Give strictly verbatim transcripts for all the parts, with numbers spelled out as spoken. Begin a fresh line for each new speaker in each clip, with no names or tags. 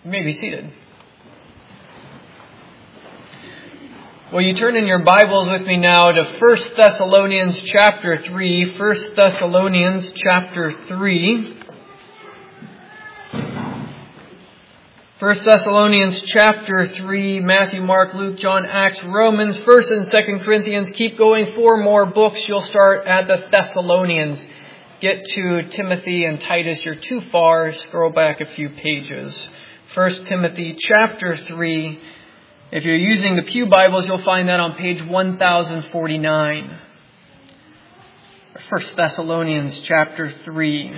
You may be seated. Well, you turn in your Bibles with me now to First Thessalonians chapter three. First Thessalonians chapter three. First Thessalonians chapter three, Matthew, Mark, Luke, John, Acts, Romans, First and Second Corinthians. Keep going, four more books. You'll start at the Thessalonians. Get to Timothy and Titus. You're too far. Scroll back a few pages. First Timothy chapter three. If you're using the Pew Bibles, you'll find that on page one thousand forty-nine. First Thessalonians chapter three.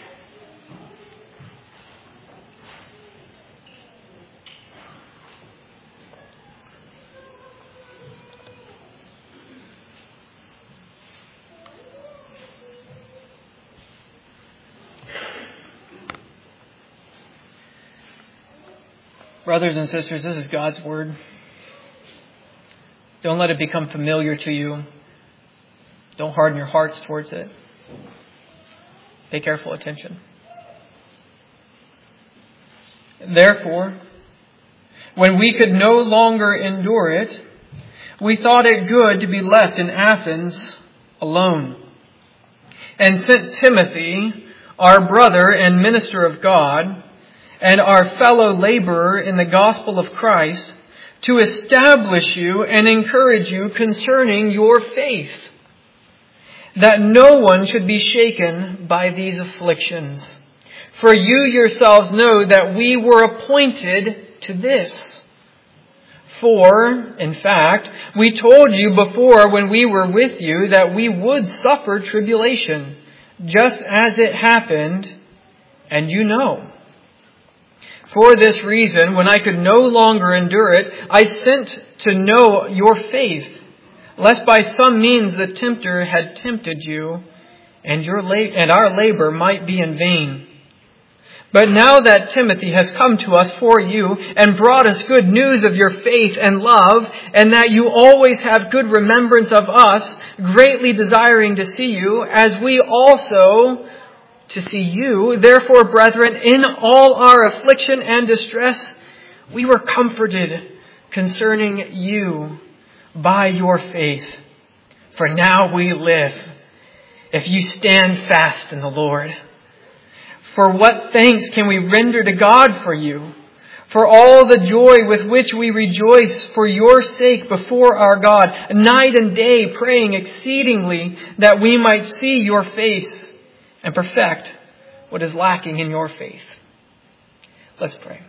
Brothers and sisters, this is God's Word. Don't let it become familiar to you. Don't harden your hearts towards it. Pay careful attention. Therefore, when we could no longer endure it, we thought it good to be left in Athens alone, and sent Timothy, our brother and minister of God, and our fellow laborer in the gospel of Christ, to establish you and encourage you concerning your faith, that no one should be shaken by these afflictions. For you yourselves know that we were appointed to this. For, in fact, we told you before when we were with you that we would suffer tribulation, just as it happened, and you know. For this reason, when I could no longer endure it, I sent to know your faith, lest by some means the tempter had tempted you, and your la- and our labor might be in vain. But now that Timothy has come to us for you, and brought us good news of your faith and love, and that you always have good remembrance of us, greatly desiring to see you, as we also to see you. Therefore, brethren, in all our affliction and distress, we were comforted concerning you by your faith. For now we live, if you stand fast in the Lord. For what thanks can we render to God for you, for all the joy with which we rejoice for your sake before our God, night and day praying exceedingly that we might see your face and perfect what is lacking in your faith. Let's pray.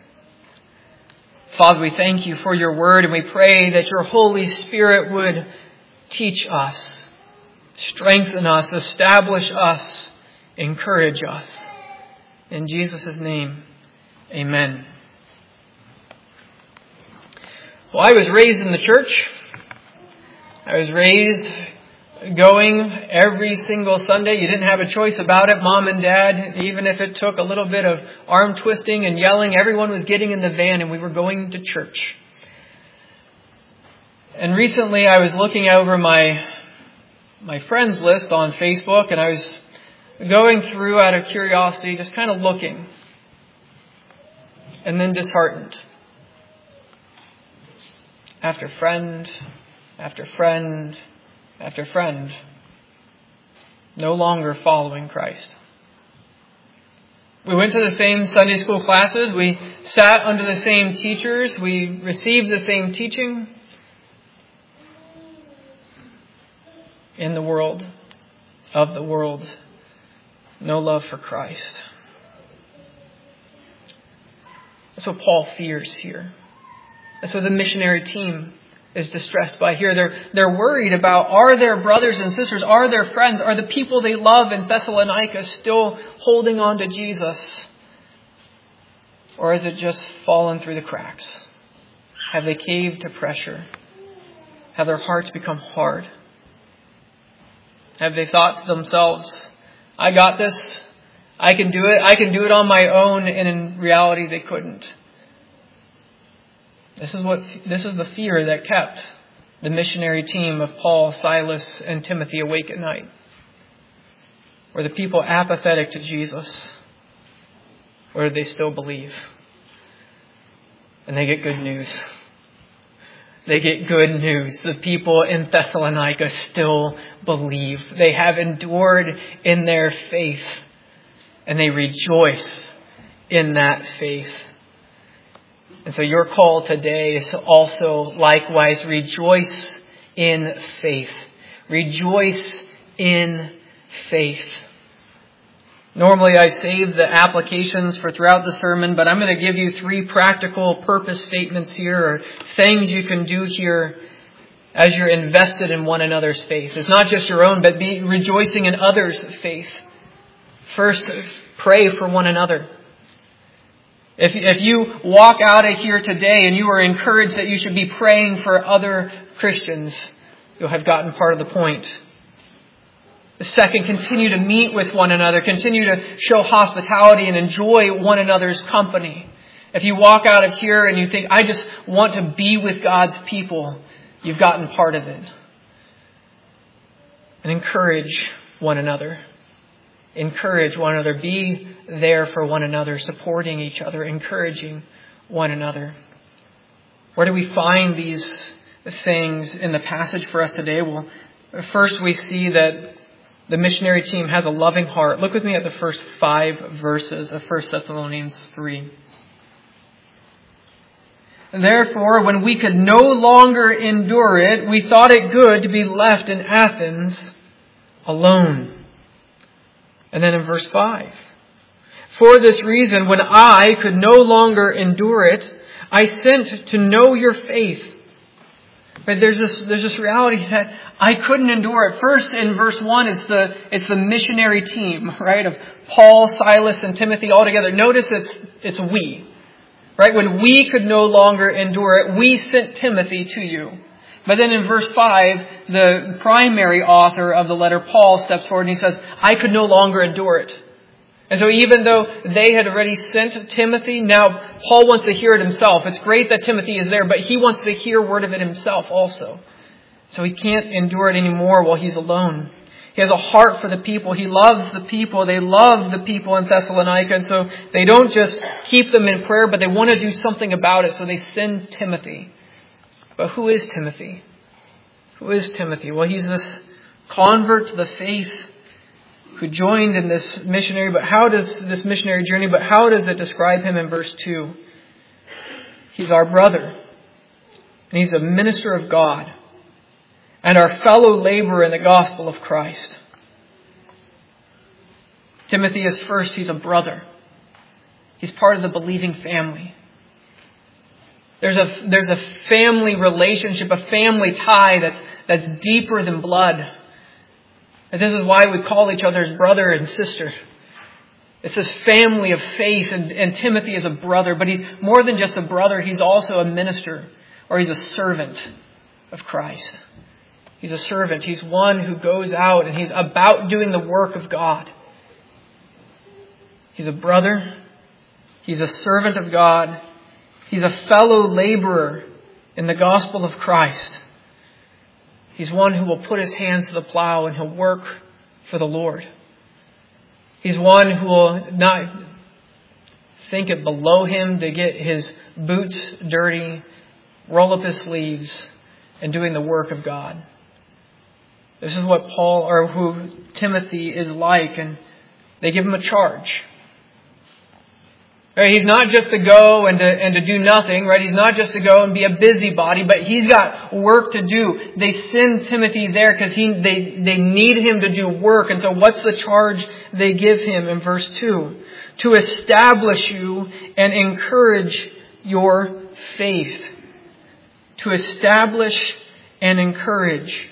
Father, we thank you for your word, and we pray that your Holy Spirit would teach us, strengthen us, establish us, encourage us. In Jesus' name, amen. Well, I was raised in the church. I was raised going every single Sunday. You didn't have a choice about it. Mom and Dad, even if it took a little bit of arm twisting and yelling, everyone was getting in the van and we were going to church. And recently I was looking over my my friends list on Facebook, and I was going through out of curiosity, just kind of looking, and then disheartened. After friend, after friend, after friend, no longer following Christ. We went to the same Sunday school classes. We sat under the same teachers. We received the same teaching. In the world, of the world, no love for Christ. That's what Paul fears here. That's what the missionary team is distressed by here. They're, they're worried about, are their brothers and sisters, are their friends, are the people they love in Thessalonica still holding on to Jesus? Or has it just fallen through the cracks? Have they caved to pressure? Have their hearts become hard? Have they thought to themselves, I got this, I can do it, I can do it on my own, and in reality they couldn't? This is what this is the fear that kept the missionary team of Paul, Silas, and Timothy awake at night. Were the people apathetic to Jesus? Or did they still believe? And they get good news. They get good news. The people in Thessalonica still believe. They have endured in their faith. And they rejoice in that faith. And so your call today is to also likewise rejoice in faith. Rejoice in faith. Normally I save the applications for throughout the sermon, but I'm going to give you three practical purpose statements here, or things you can do here as you're invested in one another's faith. It's not just your own, but be rejoicing in others' faith. First, pray for one another. If, if you walk out of here today and you are encouraged that you should be praying for other Christians, you'll have gotten part of the point. The second, continue to meet with one another. Continue to show hospitality and enjoy one another's company. If you walk out of here and you think, I just want to be with God's people, you've gotten part of it. And encourage one another. Encourage one another. Be there for one another, supporting each other, encouraging one another. Where do we find these things in the passage for us today? Well, first we see that the missionary team has a loving heart. Look with me at the first five verses of First Thessalonians three. Therefore, when we could no longer endure it, we thought it good to be left in Athens alone. And then in verse five. For this reason, when I could no longer endure it, I sent to know your faith. But there's this, there's this reality that I couldn't endure it. First, in verse one, it's the, it's the missionary team, right? Of Paul, Silas, and Timothy all together. Notice it's, it's we, right? When we could no longer endure it, we sent Timothy to you. But then in verse five, the primary author of the letter, Paul, steps forward and he says, I could no longer endure it. And so even though they had already sent Timothy, now Paul wants to hear it himself. It's great that Timothy is there, but he wants to hear word of it himself also. So he can't endure it anymore while he's alone. He has a heart for the people. He loves the people. They love the people in Thessalonica. And so they don't just keep them in prayer, but they want to do something about it. So they send Timothy. But who is Timothy? Who is Timothy? Well, he's this convert to the faith who joined in this missionary, but how does this missionary journey, but how does it describe him in verse two? He's our brother. And he's a minister of God. And our fellow laborer in the gospel of Christ. Timothy is first, he's a brother. He's part of the believing family. There's a, there's a family relationship, a family tie that's, that's deeper than blood. And this is why we call each other's brother and sister. It's this family of faith, and, and Timothy is a brother, but he's more than just a brother, he's also a minister, or he's a servant of Christ. He's a servant. He's one who goes out and he's about doing the work of God. He's a brother. He's a servant of God. He's a fellow laborer in the gospel of Christ. He's one who will put his hands to the plow and he'll work for the Lord. He's one who will not think it below him to get his boots dirty, roll up his sleeves, and doing the work of God. This is what Paul, or who Timothy is like, and they give him a charge. Right? He's not just to go and to, and to do nothing, right? He's not just to go and be a busybody, but he's got work to do. They send Timothy there because he they, they need him to do work. And so what's the charge they give him in verse two? To establish you and encourage your faith. To establish and encourage.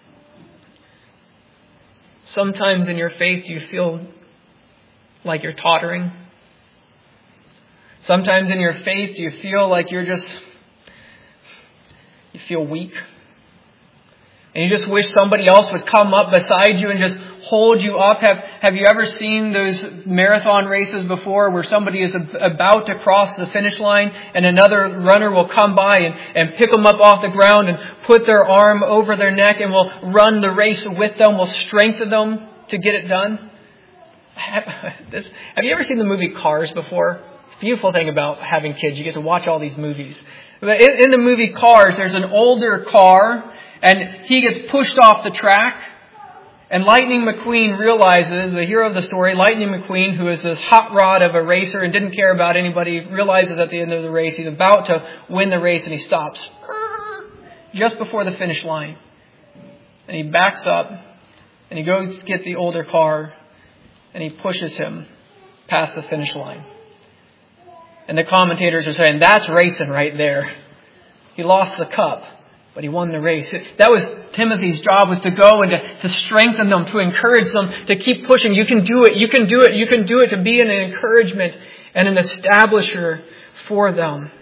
Sometimes in your faith you feel like you're tottering. Sometimes in your faith you feel like you're just, you feel weak. And you just wish somebody else would come up beside you and just hold you up. Have, have you ever seen those marathon races before where somebody is about to cross the finish line and another runner will come by and, and pick them up off the ground and put their arm over their neck and will run the race with them, will strengthen them to get it done? Have, have you ever seen the movie Cars before? It's a beautiful thing about having kids. You get to watch all these movies. In, in the movie Cars, there's an older car, and he gets pushed off the track. And Lightning McQueen realizes, the hero of the story, Lightning McQueen, who is this hot rod of a racer and didn't care about anybody, realizes at the end of the race he's about to win the race, and he stops just before the finish line. And he backs up, and he goes to get the older car, and he pushes him past the finish line. And the commentators are saying, that's racing right there. He lost the cup, but he won the race. That was Timothy's job, was to go and to, to strengthen them, to encourage them, to keep pushing. You can do it, you can do it, you can do it, to be an encouragement and an establisher for them.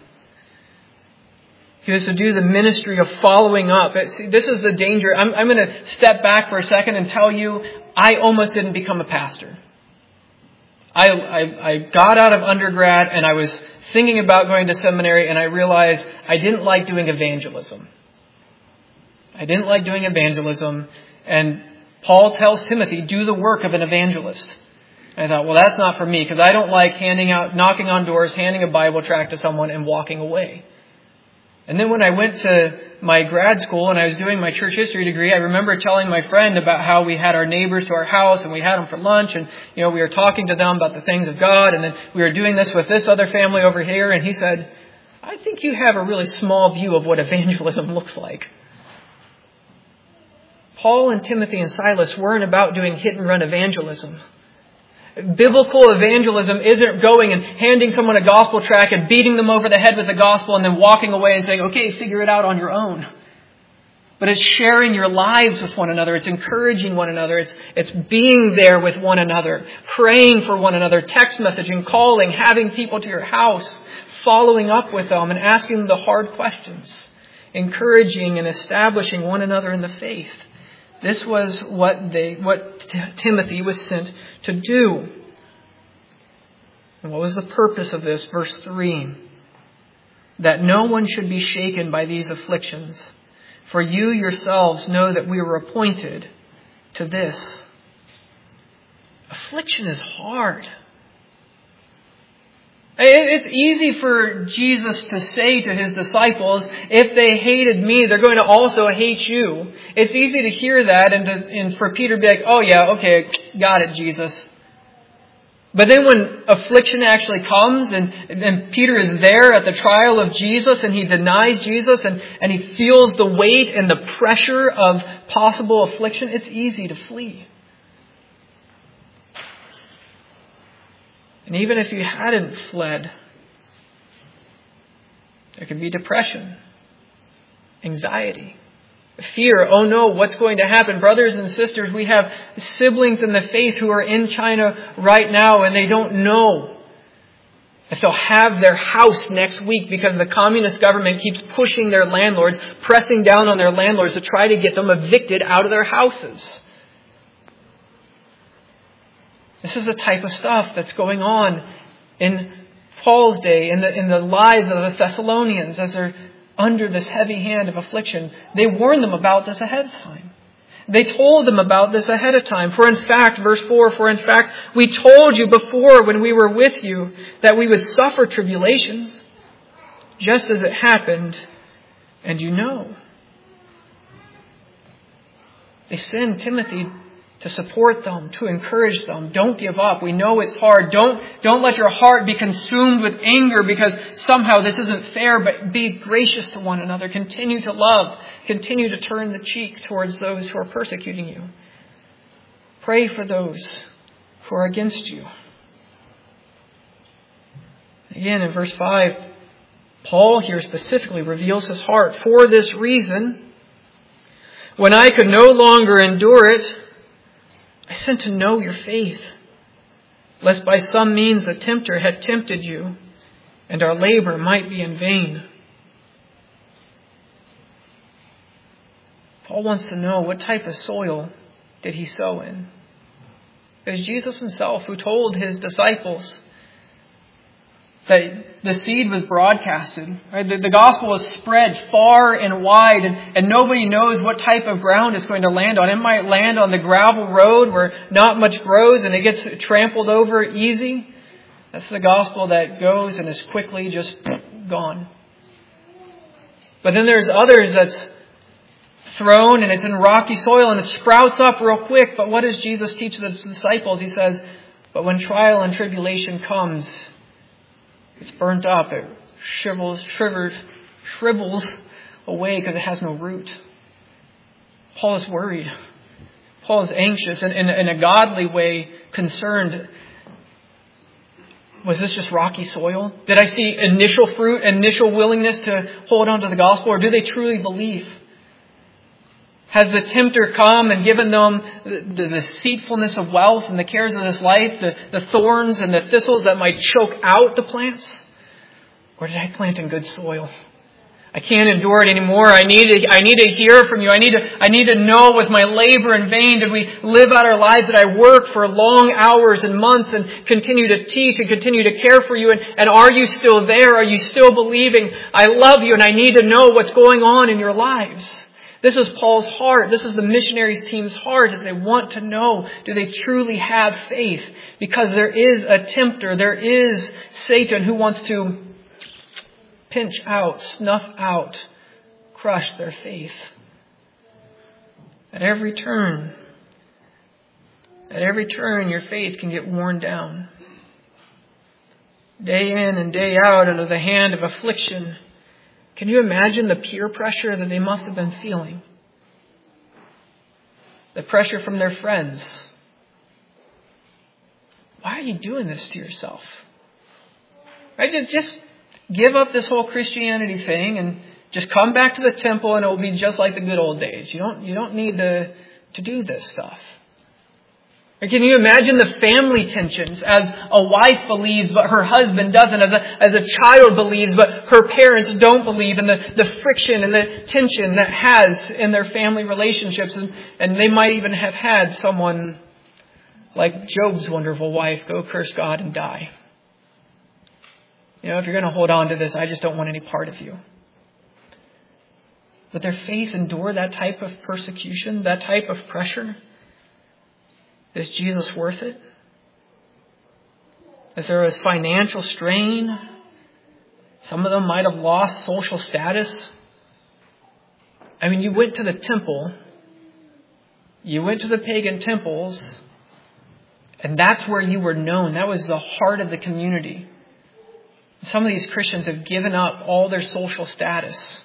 He was to do the ministry of following up. See, this is the danger. I'm, I'm going to step back for a second and tell you, I almost didn't become a pastor. I, I, I got out of undergrad and I was thinking about going to seminary, and I realized I didn't like doing evangelism. I didn't like doing evangelism. And Paul tells Timothy, do the work of an evangelist. And I thought, well, that's not for me, because I don't like handing out, knocking on doors, handing a Bible tract to someone and walking away. And then when I went to my grad school and I was doing my church history degree, I remember telling my friend about how we had our neighbors to our house and we had them for lunch, and, you know, we were talking to them about the things of God, and then we were doing this with this other family over here, and he said, I think you have a really small view of what evangelism looks like. Paul and Timothy and Silas weren't about doing hit and run evangelism. Biblical evangelism isn't going and handing someone a gospel tract and beating them over the head with the gospel and then walking away and saying, okay, figure it out on your own. But it's sharing your lives with one another. It's encouraging one another. It's, it's being there with one another, praying for one another, text messaging, calling, having people to your house, following up with them and asking them the hard questions, encouraging and establishing one another in the faith. This was what they, what T- Timothy was sent to do. And what was the purpose of this? Verse three. That no one should be shaken by these afflictions. For you yourselves know that we were appointed to this. Affliction is hard. It's easy for Jesus to say to his disciples, if they hated me, they're going to also hate you. It's easy to hear that and, to, and for Peter to be like, oh yeah, okay, got it, Jesus. But then when affliction actually comes and, and Peter is there at the trial of Jesus and he denies Jesus and, and he feels the weight and the pressure of possible affliction, it's easy to flee. And even if you hadn't fled, there could be depression, anxiety, fear. Oh no, what's going to happen? Brothers and sisters, we have siblings in the faith who are in China right now and they don't know if they'll have their house next week because the communist government keeps pushing their landlords, pressing down on their landlords to try to get them evicted out of their houses. This is the type of stuff that's going on in Paul's day, in the, in the lives of the Thessalonians as they're under this heavy hand of affliction. They warned them about this ahead of time. They told them about this ahead of time. For in fact, verse four, for in fact, we told you before when we were with you that we would suffer tribulations, just as it happened, and you know. They send Timothy to support them, to encourage them. Don't give up. We know it's hard. Don't, don't let your heart be consumed with anger because somehow this isn't fair, but be gracious to one another. Continue to love. Continue to turn the cheek towards those who are persecuting you. Pray for those who are against you. Again, in verse five, Paul here specifically reveals his heart. For this reason, when I could no longer endure it, I sent to know your faith, lest by some means a tempter had tempted you, and our labor might be in vain. Paul wants to know what type of soil did he sow in. It was Jesus himself who told his disciples that the seed was broadcasted. Right? The, the gospel was spread far and wide, and, and nobody knows what type of ground it's going to land on. It might land on the gravel road where not much grows and it gets trampled over easy. That's the gospel that goes and is quickly just gone. But then there's others that's thrown and it's in rocky soil and it sprouts up real quick. But what does Jesus teach the disciples? He says, but when trial and tribulation comes, it's burnt up. It shrivels, shrivers, shrivels away because it has no root. Paul is worried. Paul is anxious and in, in a godly way concerned. Was this just rocky soil? Did I see initial fruit, initial willingness to hold on to the gospel? Or do they truly believe? Has the tempter come and given them the, the deceitfulness of wealth and the cares of this life, the, the thorns and the thistles that might choke out the plants? Or did I plant in good soil? I can't endure it anymore. I need to, I need to hear from you. I need to, I need to know, was my labor in vain? Did we live out our lives? Did I work for long hours and months and continue to teach and continue to care for you? And, and are you still there? Are you still believing? I love you and I need to know what's going on in your lives. This is Paul's heart. This is the missionaries team's heart as they want to know, do they truly have faith? Because there is a tempter. There is Satan who wants to pinch out, snuff out, crush their faith. At every turn, at every turn, your faith can get worn down. Day in and day out under the hand of affliction. Can you imagine the peer pressure that they must have been feeling? The pressure from their friends. Why are you doing this to yourself? Right? Just, just give up this whole Christianity thing and just come back to the temple and it will be just like the good old days. You don't, you don't need to, to do this stuff. Or can you imagine the family tensions as a wife believes but her husband doesn't, as a, as a child believes but her parents don't believe, and the, the friction and the tension that has in their family relationships. And, and they might even have had someone like Job's wonderful wife go curse God and die. You know, if you're going to hold on to this, I just don't want any part of you. But their faith endure that type of persecution, that type of pressure. Is Jesus worth it? As there was financial strain, some of them might have lost social status. I mean, you went to the temple, you went to the pagan temples, and that's where you were known. That was the heart of the community. Some of these Christians have given up all their social status.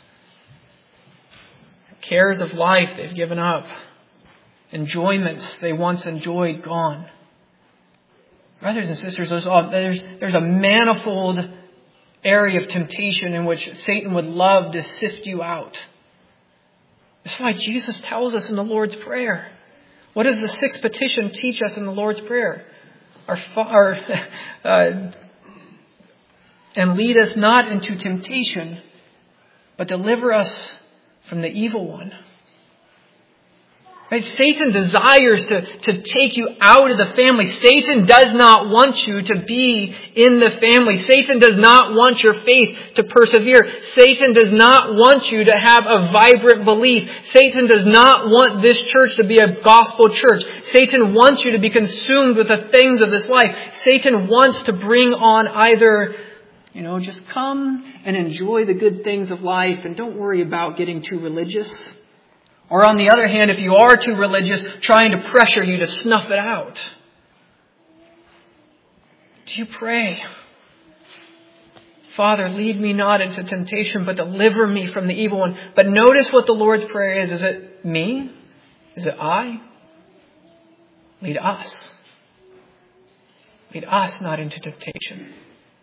Cares of life they've given up. Enjoyments they once enjoyed gone. Brothers and sisters, there's, there's, there's a manifold area of temptation in which Satan would love to sift you out. That's why Jesus tells us in the Lord's Prayer. What does the sixth petition teach us in the Lord's Prayer? Our, our uh, and lead us not into temptation, but deliver us from the evil one. Right? Satan desires to, to take you out of the family. Satan does not want you to be in the family. Satan does not want your faith to persevere. Satan does not want you to have a vibrant belief. Satan does not want this church to be a gospel church. Satan wants you to be consumed with the things of this life. Satan wants to bring on either, you know, just come and enjoy the good things of life and don't worry about getting too religious. Or on the other hand, if you are too religious, trying to pressure you to snuff it out. Do you pray? Father, lead me not into temptation, but deliver me from the evil one. But notice what the Lord's Prayer is. Is it me? Is it I? Lead us. Lead us not into temptation.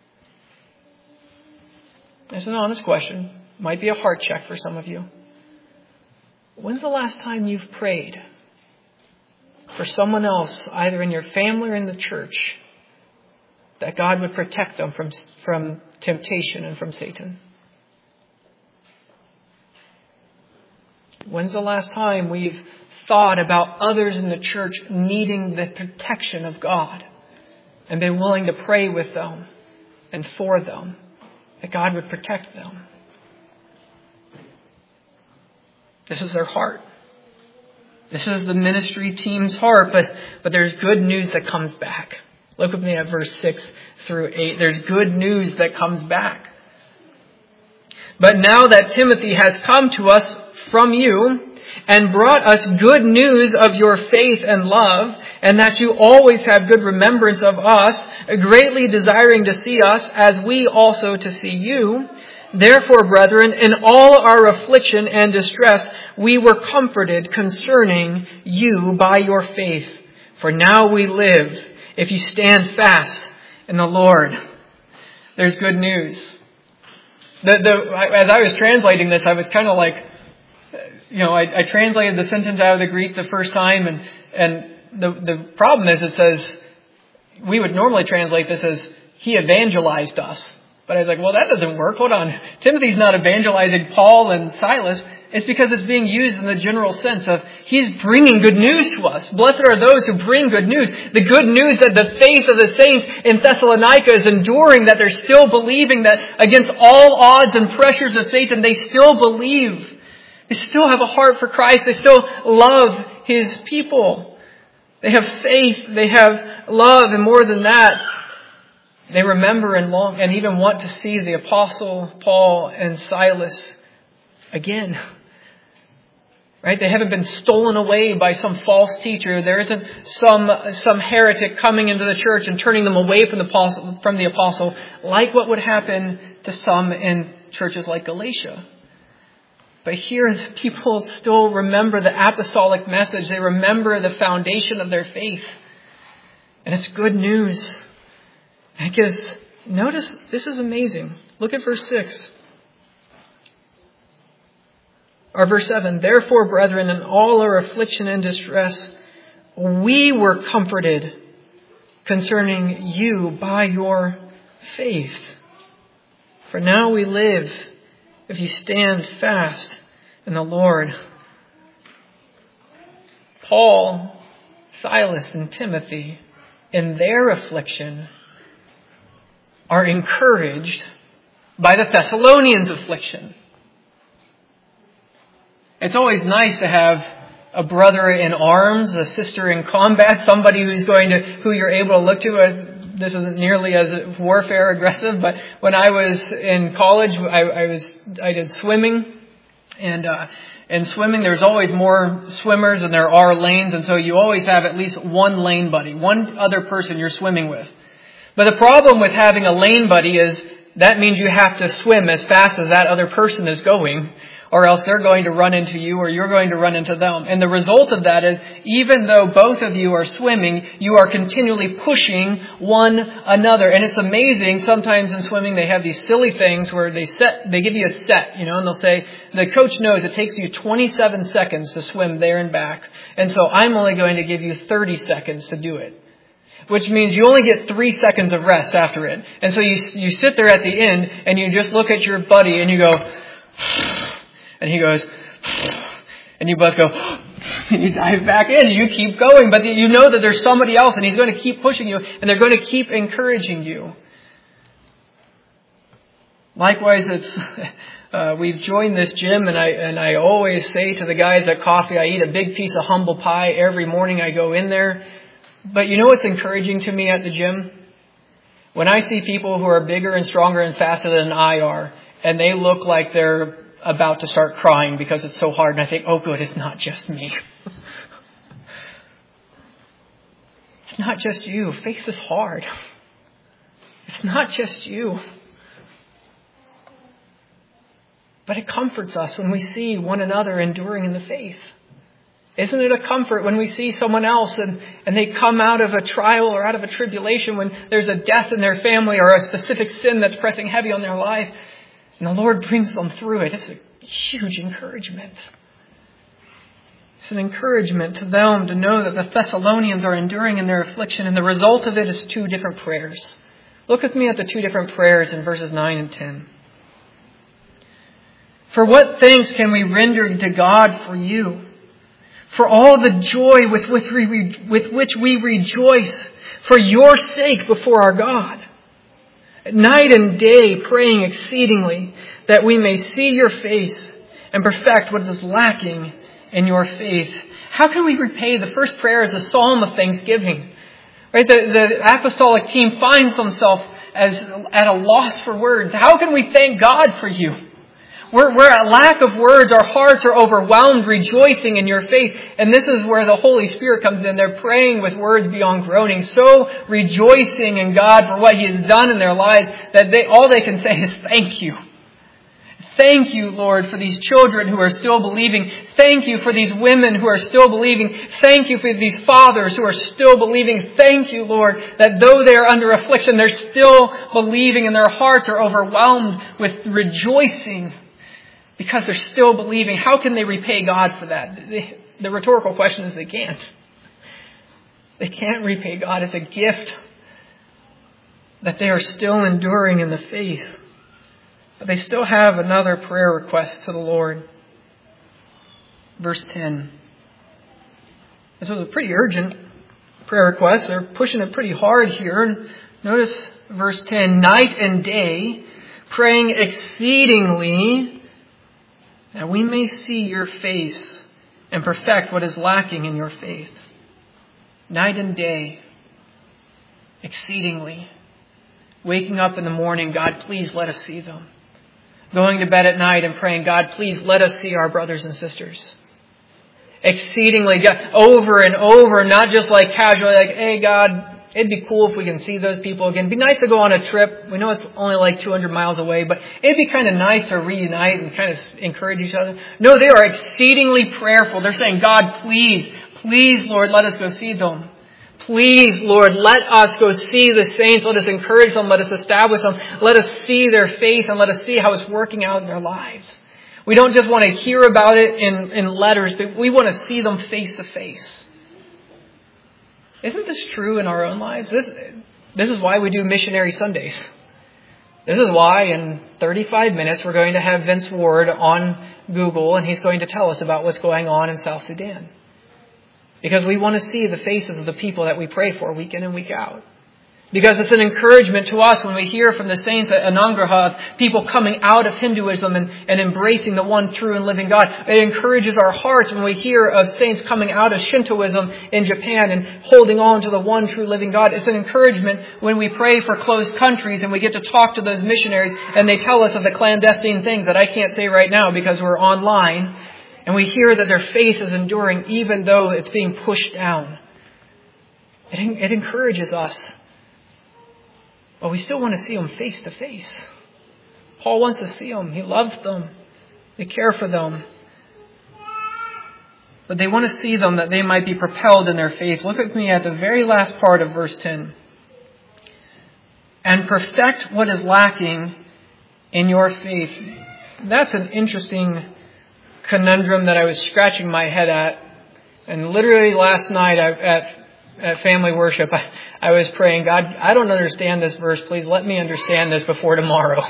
It's an honest question. Might be a heart check for some of you. When's the last time you've prayed for someone else, either in your family or in the church, that God would protect them from, from temptation and from Satan? When's the last time we've thought about others in the church needing the protection of God and been willing to pray with them and for them, that God would protect them? This is their heart. This is the ministry team's heart, but, but there's good news that comes back. Look with me at verse six through eight. There's good news that comes back. But now that Timothy has come to us from you and brought us good news of your faith and love, and that you always have good remembrance of us, greatly desiring to see us as we also to see you. Therefore, brethren, in all our affliction and distress, we were comforted concerning you by your faith. For now we live, if you stand fast in the Lord. There's good news. The, the, as I was translating this, I was kind of like, you know, I, I translated the sentence out of the Greek the first time, and, and the, the problem is it says, we would normally translate this as, he evangelized us. But I was like, well, that doesn't work. Hold on. Timothy's not evangelizing Paul and Silas. It's because it's being used in the general sense of he's bringing good news to us. Blessed are those who bring good news. The good news that the faith of the saints in Thessalonica is enduring, that they're still believing that against all odds and pressures of Satan, they still believe. They still have a heart for Christ. They still love His people. They have faith. They have love. And more than that, they remember and long and even want to see the Apostle Paul and Silas again. Right? They haven't been stolen away by some false teacher. There isn't some some heretic coming into the church and turning them away from the apostle, from the apostle, like what would happen to some in churches like Galatia. But here, people still remember the apostolic message. They remember the foundation of their faith. And it's good news. Because notice, this is amazing. Look at verse six. Or verse seven. Therefore, brethren, in all our affliction and distress, we were comforted concerning you by your faith. For now we live, if you stand fast in the Lord. Paul, Silas, and Timothy, in their affliction, are encouraged by the Thessalonians' affliction. It's always nice to have a brother in arms, a sister in combat, somebody who's going to, who you're able to look to. This isn't nearly as warfare aggressive, but when I was in college, I, I was I did swimming, and uh, in swimming there's always more swimmers than there are lanes, and so you always have at least one lane buddy, one other person you're swimming with. But the problem with having a lane buddy is that means you have to swim as fast as that other person is going, or else they're going to run into you or you're going to run into them. And the result of that is, even though both of you are swimming, you are continually pushing one another. And it's amazing, sometimes in swimming they have these silly things where they set, they give you a set, you know, and they'll say, the coach knows it takes you twenty-seven seconds to swim there and back. And so I'm only going to give you thirty seconds to do it. Which means you only get three seconds of rest after it. And so you you sit there at the end and you just look at your buddy and you go, and he goes, and you both go, and you dive back in and you keep going. But you know that there's somebody else and he's going to keep pushing you and they're going to keep encouraging you. Likewise, it's uh, we've joined this gym, and I and I always say to the guys at coffee, I eat a big piece of humble pie every morning I go in there. But you know what's encouraging to me at the gym? When I see people who are bigger and stronger and faster than I are, and they look like they're about to start crying because it's so hard, and I think, oh good, it's not just me. It's not just you. Faith is hard. It's not just you. But it comforts us when we see one another enduring in the faith. Isn't it a comfort when we see someone else and, and they come out of a trial or out of a tribulation, when there's a death in their family or a specific sin that's pressing heavy on their life, and the Lord brings them through it? It's a huge encouragement. It's an encouragement to them to know that the Thessalonians are enduring in their affliction, and the result of it is two different prayers. Look with me at the two different prayers in verses nine and ten. For what thanks can we render to God for you, for all the joy with which we, with which we rejoice for your sake before our God, night and day praying exceedingly that we may see your face and perfect what is lacking in your faith. How can we repay? The first prayer is a psalm of thanksgiving. Right? The, the apostolic team finds themselves as at a loss for words. How can we thank God for you? We're, we're at lack of words. Our hearts are overwhelmed, rejoicing in your faith. And this is where the Holy Spirit comes in. They're praying with words beyond groaning, so rejoicing in God for what He has done in their lives that they all they can say is thank you. Thank you, Lord, for these children who are still believing. Thank you for these women who are still believing. Thank you for these fathers who are still believing. Thank you, Lord, that though they are under affliction, they're still believing and their hearts are overwhelmed with rejoicing because they're still believing. How can they repay God for that? The, the rhetorical question is they can't. They can't repay God as a gift that they are still enduring in the faith. But they still have another prayer request to the Lord. Verse ten. This was a pretty urgent prayer request. They're pushing it pretty hard here. Notice verse ten. Night and day, praying exceedingly that we may see your face and perfect what is lacking in your faith. Night and day, exceedingly. Waking up in the morning, God, please let us see them. Going to bed at night and praying, God, please let us see our brothers and sisters. Exceedingly, God, over and over, not just like casually, like, hey, God, it'd be cool if we can see those people again. It'd be nice to go on a trip. We know it's only like two hundred miles away, but it'd be kind of nice to reunite and kind of encourage each other. No, they are exceedingly prayerful. They're saying, God, please, please, Lord, let us go see them. Please, Lord, let us go see the saints. Let us encourage them. Let us establish them. Let us see their faith and let us see how it's working out in their lives. We don't just want to hear about it in, in letters, but we want to see them face to face. Isn't this true in our own lives? This, this is why we do missionary Sundays. This is why in thirty-five minutes we're going to have Vince Ward on Google and he's going to tell us about what's going on in South Sudan. Because we want to see the faces of the people that we pray for week in and week out. Because it's an encouragement to us when we hear from the saints at Anangraha, people coming out of Hinduism and, and embracing the one true and living God. It encourages our hearts when we hear of saints coming out of Shintoism in Japan and holding on to the one true living God. It's an encouragement when we pray for closed countries and we get to talk to those missionaries and they tell us of the clandestine things that I can't say right now because we're online. And we hear that their faith is enduring even though it's being pushed down. It, it encourages us. But we still want to see them face to face. Paul wants to see them. He loves them. They care for them. But they want to see them that they might be propelled in their faith. Look at me at the very last part of verse ten. And perfect what is lacking in your faith. That's an interesting conundrum that I was scratching my head at. And literally last night I, at at family worship, I, I was praying, God, I don't understand this verse. Please let me understand this before tomorrow.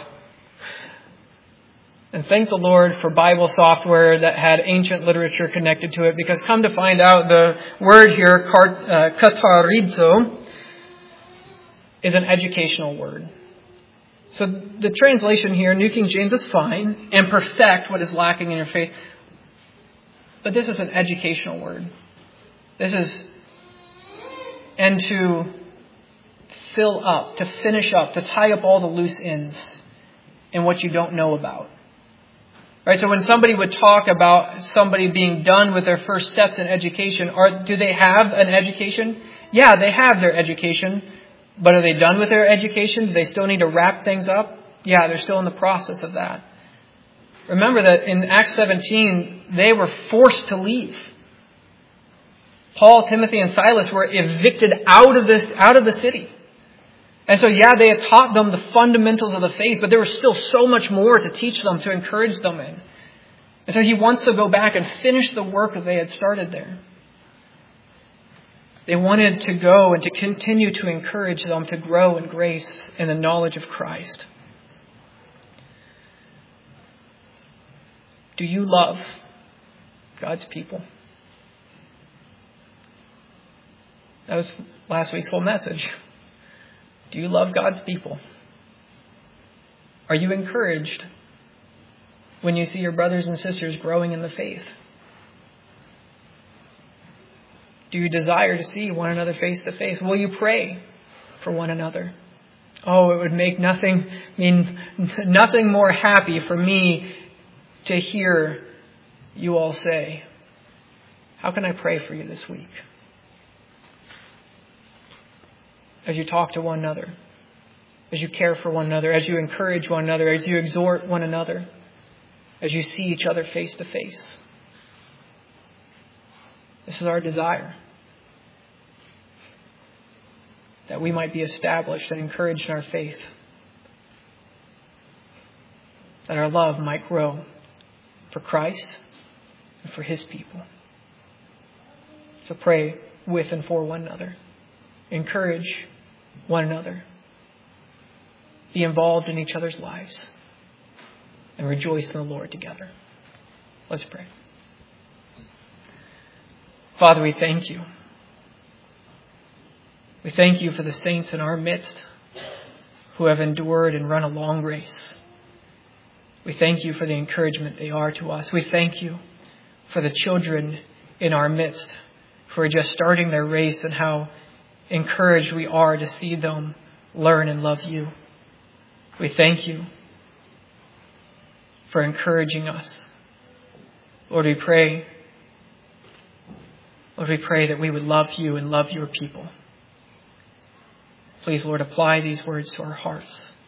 And thank the Lord for Bible software that had ancient literature connected to it, because come to find out, the word here, katarizo, is an educational word. So the translation here, New King James, is fine, and perfect what is lacking in your faith. But this is an educational word. This is, and to fill up, to finish up, to tie up all the loose ends in what you don't know about. Right? So when somebody would talk about somebody being done with their first steps in education, are, do they have an education? Yeah, they have their education. But are they done with their education? Do they still need to wrap things up? Yeah, they're still in the process of that. Remember that in Acts seventeen, they were forced to leave. Paul, Timothy, and Silas were evicted out of this, out of the city. And so, yeah, they had taught them the fundamentals of the faith, but there was still so much more to teach them, to encourage them in. And so he wants to go back and finish the work that they had started there. They wanted to go and to continue to encourage them to grow in grace and the knowledge of Christ. Do you love God's people? That was last week's whole message. Do you love God's people? Are you encouraged when you see your brothers and sisters growing in the faith? Do you desire to see one another face to face? Will you pray for one another? Oh, it would make nothing mean nothing more happy for me to hear you all say, how can I pray for you this week? As you talk to one another, as you care for one another, as you encourage one another, as you exhort one another, as you see each other face to face. This is our desire. That we might be established and encouraged in our faith. That our love might grow for Christ and for His people. So pray with and for one another. Encourage one another. Be involved in each other's lives. And rejoice in the Lord together. Let's pray. Father, we thank you. We thank you for the saints in our midst who have endured and run a long race. We thank you for the encouragement they are to us. We thank you for the children in our midst who are just starting their race and how encouraged we are to see them learn and love you. We thank you for encouraging us. Lord, we pray, Lord, we pray that we would love you and love your people. Please, Lord, apply these words to our hearts.